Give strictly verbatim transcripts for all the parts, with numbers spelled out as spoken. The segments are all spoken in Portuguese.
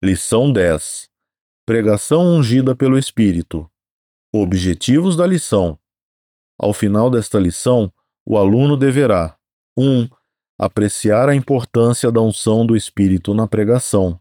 Lição dez. Pregação ungida pelo Espírito. Objetivos da lição. Ao final desta lição, o aluno deverá: um. Apreciar a importância da unção do Espírito na pregação.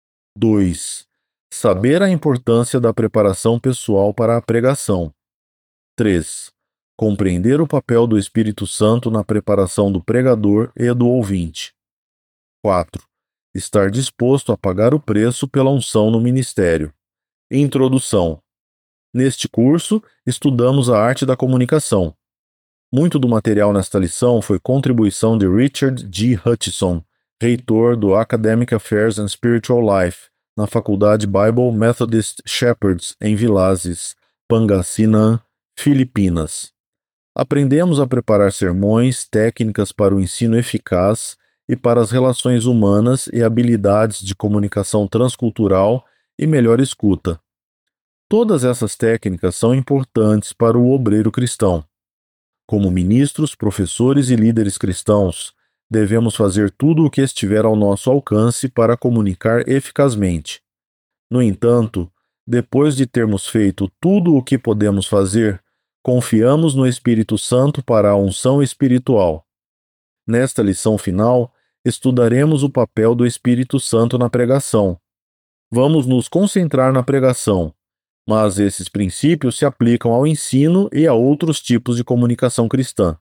dois. Saber a importância da preparação pessoal para a pregação. três. Compreender o papel do Espírito Santo na preparação do pregador e do ouvinte. quatro. Estar disposto a pagar o preço pela unção no ministério. Introdução. Neste curso, estudamos a arte da comunicação. Muito do material nesta lição foi contribuição de Richard G. Hutchison, reitor do Academic Affairs and Spiritual Life, na Faculdade Bible Methodist Shepherds, em Vilazes, Pangasinan, Filipinas. Aprendemos a preparar sermões, técnicas para o ensino eficaz e para as relações humanas e habilidades de comunicação transcultural e melhor escuta. Todas essas técnicas são importantes para o obreiro cristão. Como ministros, professores e líderes cristãos, devemos fazer tudo o que estiver ao nosso alcance para comunicar eficazmente. No entanto, depois de termos feito tudo o que podemos fazer, confiamos no Espírito Santo para a unção espiritual. Nesta lição final, estudaremos o papel do Espírito Santo na pregação. Vamos nos concentrar na pregação, mas esses princípios se aplicam ao ensino e a outros tipos de comunicação cristã.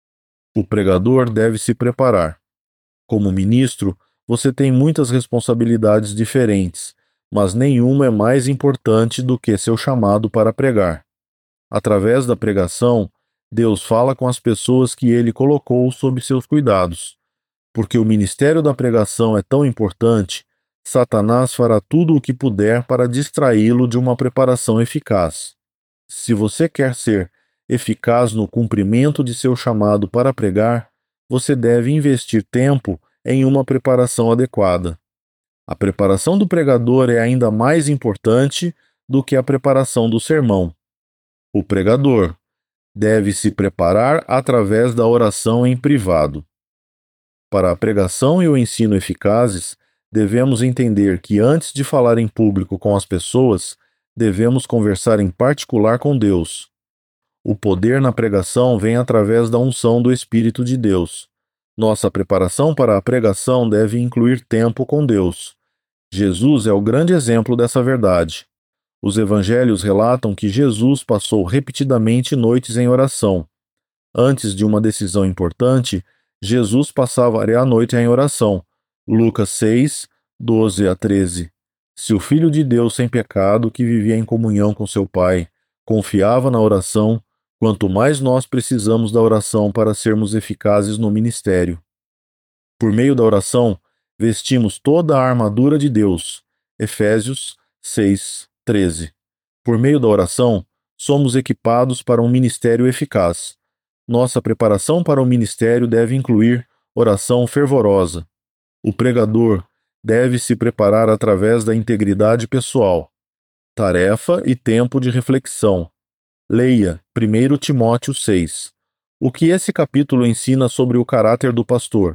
O pregador deve se preparar. Como ministro, você tem muitas responsabilidades diferentes, mas nenhuma é mais importante do que seu chamado para pregar. Através da pregação, Deus fala com as pessoas que Ele colocou sob seus cuidados. Porque o ministério da pregação é tão importante, Satanás fará tudo o que puder para distraí-lo de uma preparação eficaz. Se você quer ser eficaz no cumprimento de seu chamado para pregar, você deve investir tempo em uma preparação adequada. A preparação do pregador é ainda mais importante do que a preparação do sermão. O pregador deve se preparar através da oração em privado. Para a pregação e o ensino eficazes, devemos entender que antes de falar em público com as pessoas, devemos conversar em particular com Deus. O poder na pregação vem através da unção do Espírito de Deus. Nossa preparação para a pregação deve incluir tempo com Deus. Jesus é o grande exemplo dessa verdade. Os evangelhos relatam que Jesus passou repetidamente noites em oração. Antes de uma decisão importante, Jesus passava a noite em oração. Lucas seis, doze a treze. Se o Filho de Deus sem pecado, que vivia em comunhão com seu Pai, confiava na oração, quanto mais nós precisamos da oração para sermos eficazes no ministério. Por meio da oração, vestimos toda a armadura de Deus. Efésios seis, treze. Por meio da oração, somos equipados para um ministério eficaz. Nossa preparação para o ministério deve incluir oração fervorosa. O pregador deve se preparar através da integridade pessoal, tarefa e tempo de reflexão. Leia primeiro Timóteo seis. O que esse capítulo ensina sobre o caráter do pastor?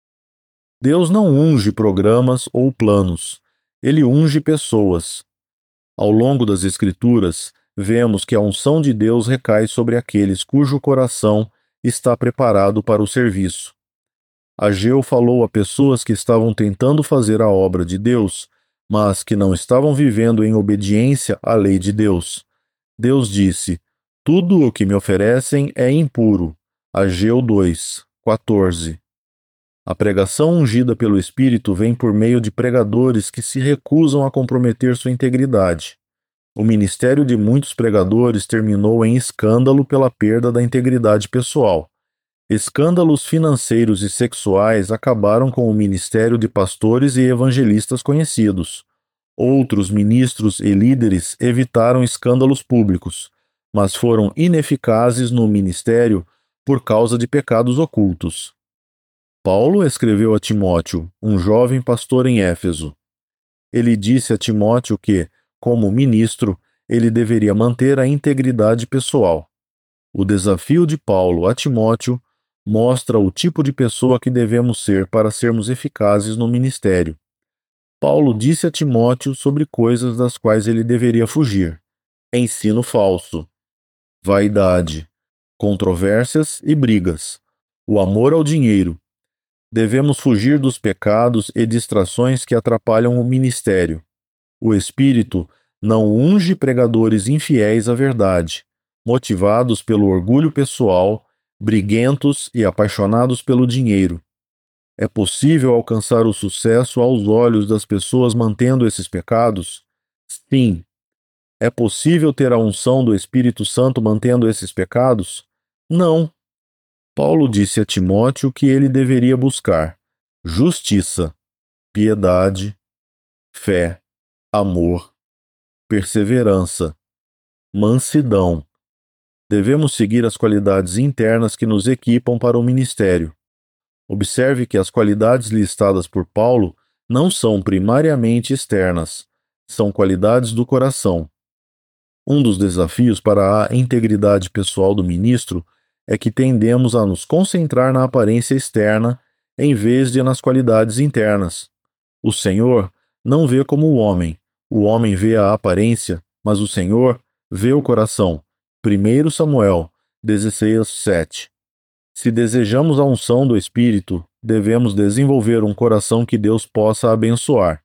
Deus não unge programas ou planos. Ele unge pessoas. Ao longo das Escrituras, vemos que a unção de Deus recai sobre aqueles cujo coração está preparado para o serviço. Ageu falou a pessoas que estavam tentando fazer a obra de Deus, mas que não estavam vivendo em obediência à lei de Deus. Deus disse: tudo o que me oferecem é impuro. Ageu dois, quatorze. A pregação ungida pelo Espírito vem por meio de pregadores que se recusam a comprometer sua integridade. O ministério de muitos pregadores terminou em escândalo pela perda da integridade pessoal. Escândalos financeiros e sexuais acabaram com o ministério de pastores e evangelistas conhecidos. Outros ministros e líderes evitaram escândalos públicos, mas foram ineficazes no ministério por causa de pecados ocultos. Paulo escreveu a Timóteo, um jovem pastor em Éfeso. Ele disse a Timóteo que, como ministro, ele deveria manter a integridade pessoal. O desafio de Paulo a Timóteo mostra o tipo de pessoa que devemos ser para sermos eficazes no ministério. Paulo disse a Timóteo sobre coisas das quais ele deveria fugir: ensino falso, vaidade, controvérsias e brigas, o amor ao dinheiro. Devemos fugir dos pecados e distrações que atrapalham o ministério. O Espírito não unge pregadores infiéis à verdade, motivados pelo orgulho pessoal, briguentos e apaixonados pelo dinheiro. É possível alcançar o sucesso aos olhos das pessoas mantendo esses pecados? Sim. É possível ter a unção do Espírito Santo mantendo esses pecados? Não. Paulo disse a Timóteo que ele deveria buscar justiça, piedade, fé, amor, perseverança, mansidão. Devemos seguir as qualidades internas que nos equipam para o ministério. Observe que as qualidades listadas por Paulo não são primariamente externas, são qualidades do coração. Um dos desafios para a integridade pessoal do ministro é que tendemos a nos concentrar na aparência externa em vez de nas qualidades internas. O Senhor não vê como o homem. O homem vê a aparência, mas o Senhor vê o coração. primeiro Samuel dezesseis, sete. Se desejamos a unção do Espírito, devemos desenvolver um coração que Deus possa abençoar.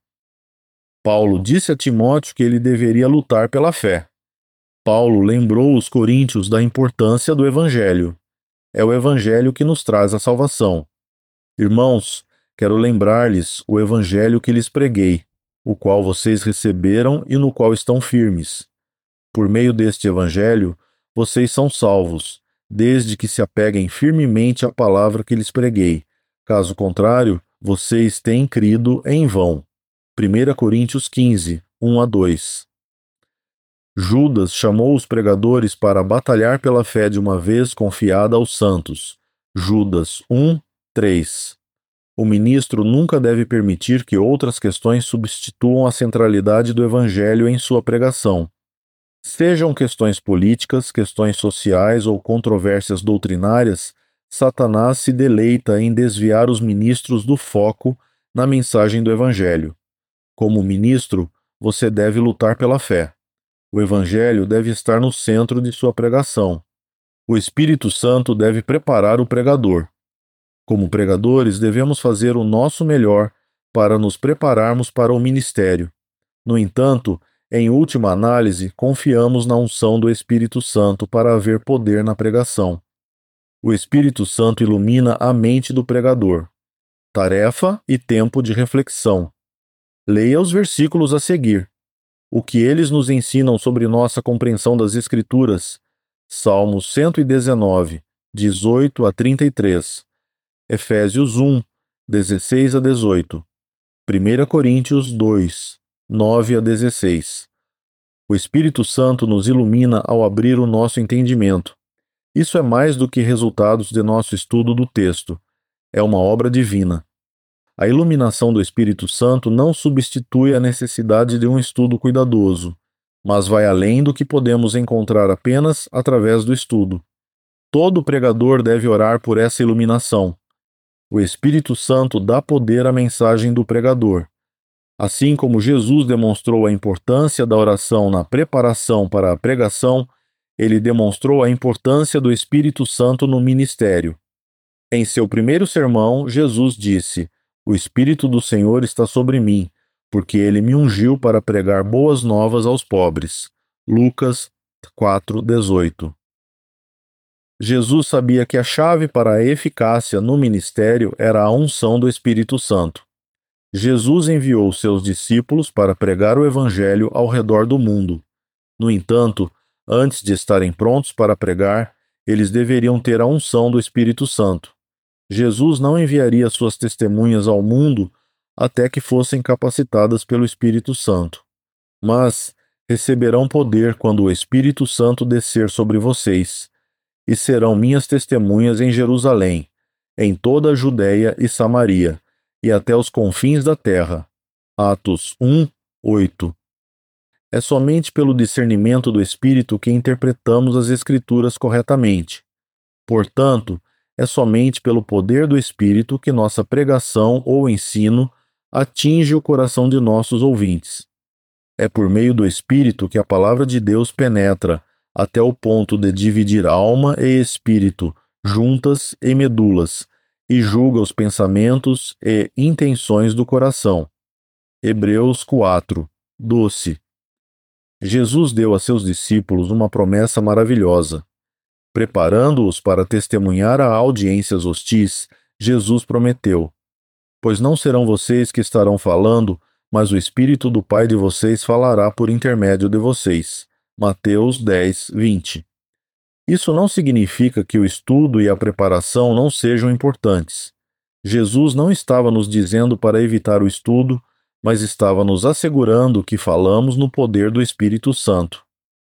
Paulo disse a Timóteo que ele deveria lutar pela fé. Paulo lembrou os coríntios da importância do Evangelho. É o Evangelho que nos traz a salvação. Irmãos, quero lembrar-lhes o Evangelho que lhes preguei, o qual vocês receberam e no qual estão firmes. Por meio deste Evangelho, vocês são salvos, desde que se apeguem firmemente à palavra que lhes preguei. Caso contrário, vocês têm crido em vão. primeira Coríntios quinze, um a dois. Judas chamou os pregadores para batalhar pela fé de uma vez confiada aos santos. Judas um, três. O ministro nunca deve permitir que outras questões substituam a centralidade do Evangelho em sua pregação. Sejam questões políticas, questões sociais ou controvérsias doutrinárias, Satanás se deleita em desviar os ministros do foco na mensagem do Evangelho. Como ministro, você deve lutar pela fé. O Evangelho deve estar no centro de sua pregação. O Espírito Santo deve preparar o pregador. Como pregadores, devemos fazer o nosso melhor para nos prepararmos para o ministério. No entanto, em última análise, confiamos na unção do Espírito Santo para haver poder na pregação. O Espírito Santo ilumina a mente do pregador. Tarefa e tempo de reflexão. Leia os versículos a seguir. O que eles nos ensinam sobre nossa compreensão das Escrituras. Salmos cento e dezenove, dezoito a trinta e três. Efésios um, dezesseis a dezoito. primeira Coríntios dois, nove a dezesseis. O Espírito Santo nos ilumina ao abrir o nosso entendimento. Isso é mais do que resultados de nosso estudo do texto. É uma obra divina. A iluminação do Espírito Santo não substitui a necessidade de um estudo cuidadoso, mas vai além do que podemos encontrar apenas através do estudo. Todo pregador deve orar por essa iluminação. O Espírito Santo dá poder à mensagem do pregador. Assim como Jesus demonstrou a importância da oração na preparação para a pregação, ele demonstrou a importância do Espírito Santo no ministério. Em seu primeiro sermão, Jesus disse: "O Espírito do Senhor está sobre mim, porque ele me ungiu para pregar boas novas aos pobres." Lucas quatro, dezoito. Jesus sabia que a chave para a eficácia no ministério era a unção do Espírito Santo. Jesus enviou seus discípulos para pregar o Evangelho ao redor do mundo. No entanto, antes de estarem prontos para pregar, eles deveriam ter a unção do Espírito Santo. Jesus não enviaria suas testemunhas ao mundo até que fossem capacitadas pelo Espírito Santo. Mas receberão poder quando o Espírito Santo descer sobre vocês, e serão minhas testemunhas em Jerusalém, em toda a Judéia e Samaria, e até os confins da terra. Atos um, oito. É somente pelo discernimento do Espírito que interpretamos as Escrituras corretamente. Portanto, é somente pelo poder do Espírito que nossa pregação ou ensino atinge o coração de nossos ouvintes. É por meio do Espírito que a palavra de Deus penetra até o ponto de dividir alma e espírito, juntas e medulas, e julga os pensamentos e intenções do coração. Hebreus quatro, doze. Jesus deu a seus discípulos uma promessa maravilhosa. Preparando-os para testemunhar a audiências hostis, Jesus prometeu: Pois não serão vocês que estarão falando, mas o Espírito do Pai de vocês falará por intermédio de vocês. Mateus dez, vinte. Isso não significa que o estudo e a preparação não sejam importantes. Jesus não estava nos dizendo para evitar o estudo, mas estava nos assegurando que falamos no poder do Espírito Santo.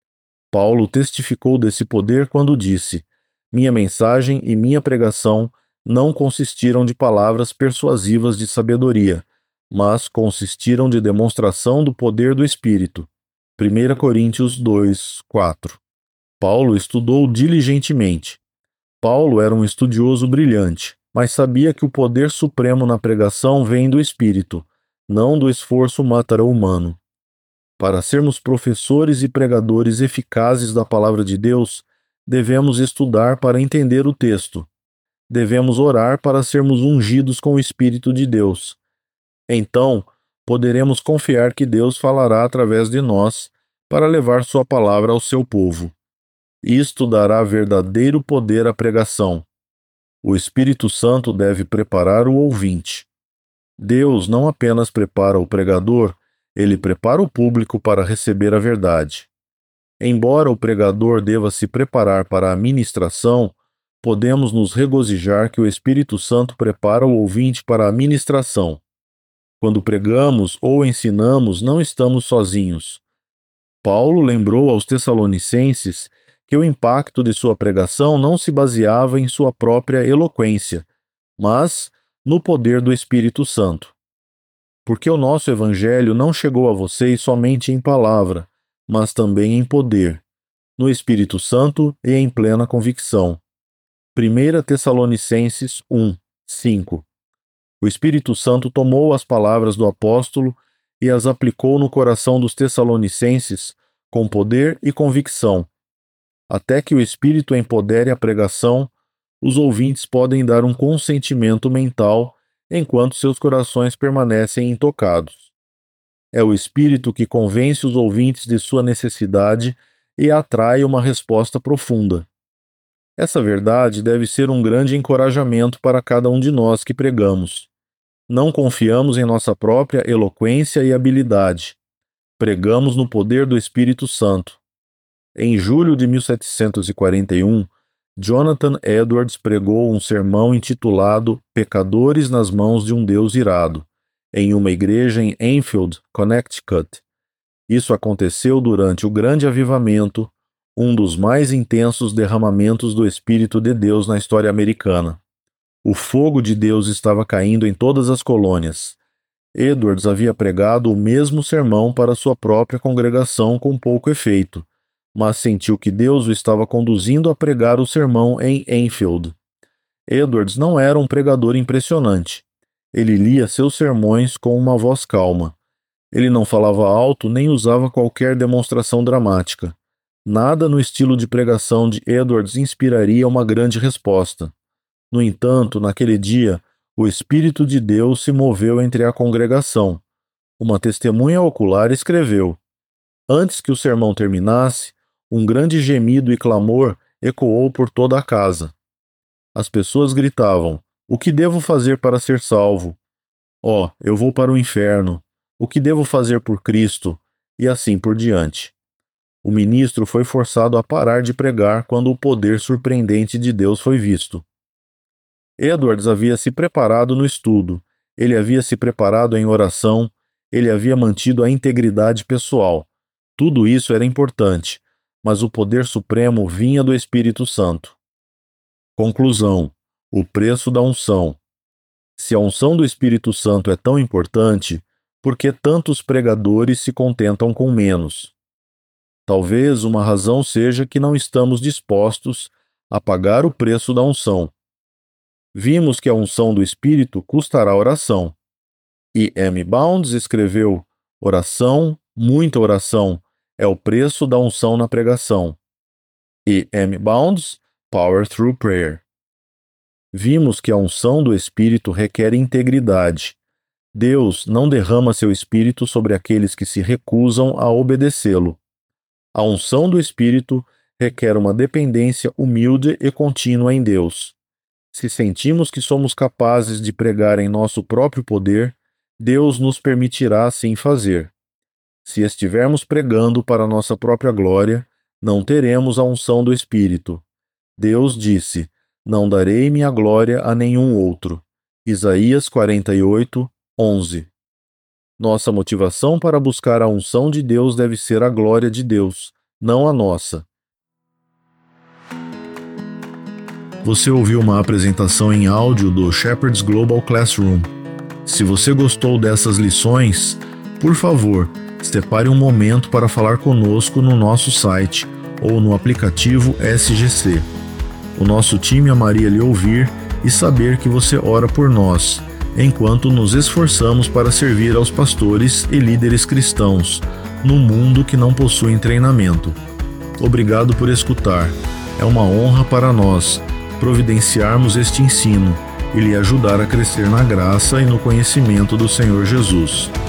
Paulo testificou desse poder quando disse: Minha mensagem e minha pregação não consistiram de palavras persuasivas de sabedoria, mas consistiram de demonstração do poder do Espírito. primeira Coríntios dois, quatro. Paulo estudou diligentemente. Paulo era um estudioso brilhante, mas sabia que o poder supremo na pregação vem do Espírito, não do esforço humano. Para sermos professores e pregadores eficazes da palavra de Deus, devemos estudar para entender o texto. Devemos orar para sermos ungidos com o Espírito de Deus. Então, poderemos confiar que Deus falará através de nós para levar sua palavra ao seu povo. Isto dará verdadeiro poder à pregação. O Espírito Santo deve preparar o ouvinte. Deus não apenas prepara o pregador, ele prepara o público para receber a verdade. Embora o pregador deva se preparar para a ministração, podemos nos regozijar que o Espírito Santo prepara o ouvinte para a ministração. Quando pregamos ou ensinamos, não estamos sozinhos. Paulo lembrou aos Tessalonicenses que o impacto de sua pregação não se baseava em sua própria eloquência, mas no poder do Espírito Santo. Porque o nosso Evangelho não chegou a vocês somente em palavra, mas também em poder, no Espírito Santo e em plena convicção. primeira Tessalonicenses um, cinco. O Espírito Santo tomou as palavras do apóstolo e as aplicou no coração dos Tessalonicenses com poder e convicção. Até que o Espírito empodere a pregação, os ouvintes podem dar um consentimento mental enquanto seus corações permanecem intocados. É o Espírito que convence os ouvintes de sua necessidade e atrai uma resposta profunda. Essa verdade deve ser um grande encorajamento para cada um de nós que pregamos. Não confiamos em nossa própria eloquência e habilidade. Pregamos no poder do Espírito Santo. Em julho de mil setecentos e quarenta e um, Jonathan Edwards pregou um sermão intitulado Pecadores nas mãos de um Deus irado, em uma igreja em Enfield, Connecticut. Isso aconteceu durante o Grande Avivamento, um dos mais intensos derramamentos do Espírito de Deus na história americana. O fogo de Deus estava caindo em todas as colônias. Edwards havia pregado o mesmo sermão para sua própria congregação com pouco efeito, mas sentiu que Deus o estava conduzindo a pregar o sermão em Enfield. Edwards não era um pregador impressionante. Ele lia seus sermões com uma voz calma. Ele não falava alto nem usava qualquer demonstração dramática. Nada no estilo de pregação de Edwards inspiraria uma grande resposta. No entanto, naquele dia, o Espírito de Deus se moveu entre a congregação. Uma testemunha ocular escreveu: Antes que o sermão terminasse, um grande gemido e clamor ecoou por toda a casa. As pessoas gritavam: O que devo fazer para ser salvo? Ó, oh, eu vou para o inferno. O que devo fazer por Cristo? E assim por diante. O ministro foi forçado a parar de pregar quando o poder surpreendente de Deus foi visto. Edwards havia se preparado no estudo, ele havia se preparado em oração, ele havia mantido a integridade pessoal. Tudo isso era importante, mas o poder supremo vinha do Espírito Santo. Conclusão: o preço da unção. Se a unção do Espírito Santo é tão importante, por que tantos pregadores se contentam com menos? Talvez uma razão seja que não estamos dispostos a pagar o preço da unção. Vimos que a unção do Espírito custará oração. E M Bounds escreveu: oração, muita oração, é o preço da unção na pregação. E M Bounds, Power Through Prayer. Vimos que a unção do Espírito requer integridade. Deus não derrama seu Espírito sobre aqueles que se recusam a obedecê-lo. A unção do Espírito requer uma dependência humilde e contínua em Deus. Se sentimos que somos capazes de pregar em nosso próprio poder, Deus nos permitirá assim fazer. Se estivermos pregando para nossa própria glória, não teremos a unção do Espírito. Deus disse: não darei minha glória a nenhum outro. Isaías quarenta e oito, onze. Nossa motivação para buscar a unção de Deus deve ser a glória de Deus, não a nossa. Você ouviu uma apresentação em áudio do Shepherd's Global Classroom. Se você gostou dessas lições, por favor, separe um momento para falar conosco no nosso site ou no aplicativo S G C. O nosso time amaria lhe ouvir e saber que você ora por nós, enquanto nos esforçamos para servir aos pastores e líderes cristãos no mundo que não possui treinamento. Obrigado por escutar. É uma honra para nós providenciarmos este ensino e lhe ajudar a crescer na graça e no conhecimento do Senhor Jesus.